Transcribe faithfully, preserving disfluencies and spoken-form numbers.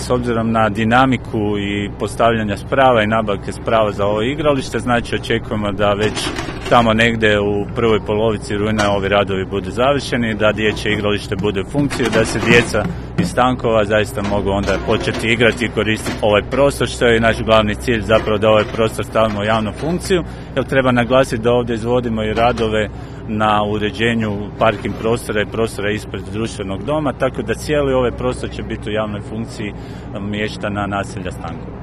s obzirom na dinamiku i postavljanja sprava i nabavke sprava za ovo igralište, znači očekujemo da već tamo negdje u prvoj polovici rujna ovi radovi budu završeni, da dječje igralište bude u funkciji, da se djeca iz Stankova zaista mogu onda početi igrati i koristiti ovaj prostor, što je naš glavni cilj, zapravo da ovaj prostor stavimo u javnu funkciju, jer treba naglasiti da ovdje izvodimo i radove na uređenju parking prostora i prostora ispred društvenog doma, tako da cijeli ovaj prostor će biti u javnoj funkciji mještana naselja Stankova.